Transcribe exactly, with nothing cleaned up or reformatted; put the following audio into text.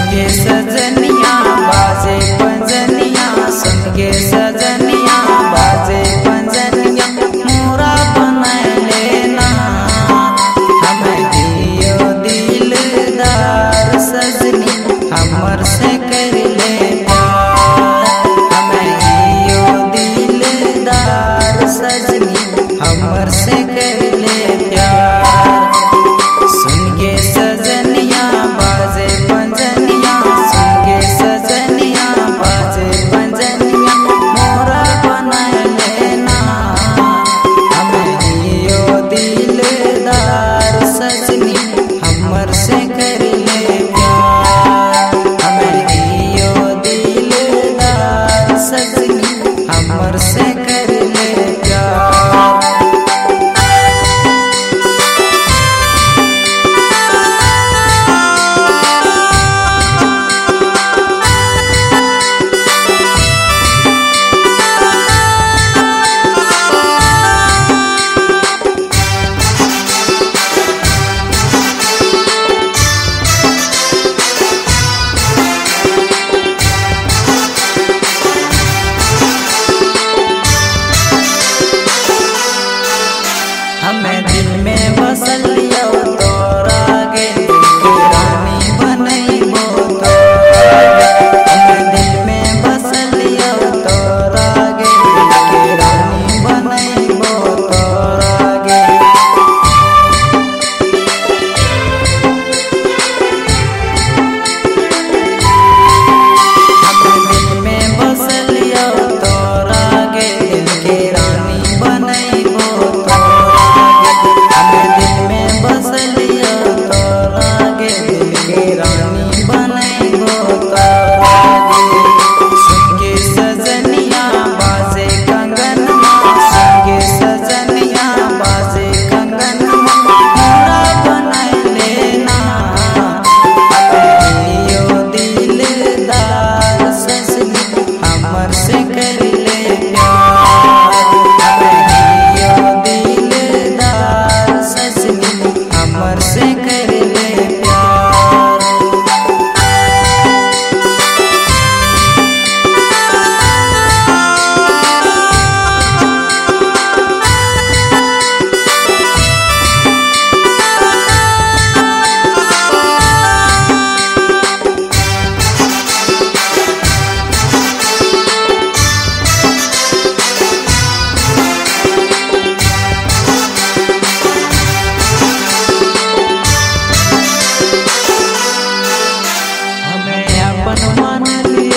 के सजनिया बाजे पंजनिया, सुन के सजनिया बाजे पंजनिया, मोरा बनाए लेना हमें दियो दिलदार सजनी, हमर से कर ले प्यार। हमें दियो दिलदार सजनी, हमर से कर ले प्यार। सुन के सजनिया बाजे पंजनिया, सुन के सजनिया बाजे पंजनिया, मोरा बनाए लेना हमें दियो दिलदार सजनी, हमर से कर ले प्यार। हमें दियो दिलदार सजनी, हमर से कर ले प्यार। हमें दिल में बसल लियो तोरा गे, दिल की रानी बनैबो तोरा गे। हमें दिल में बसल लियो तोरा गे, दिल की रानी बनैबो तोरा गे। हमें दिल में बसल लियो तोरा गे, दिल की रानी बनैबो रानी बनैबो तोरा गे। सुन के सजनिया बाजे कंगनमा, सुन के सजनिया बाजे कंगनमा, मोरा बनाए लेना हमें दियो दिलदार सजनी, हमर से कर ले प्यार। हमें दियो दिलदार सजनी, हमर से कर ले प्यार। अपन मान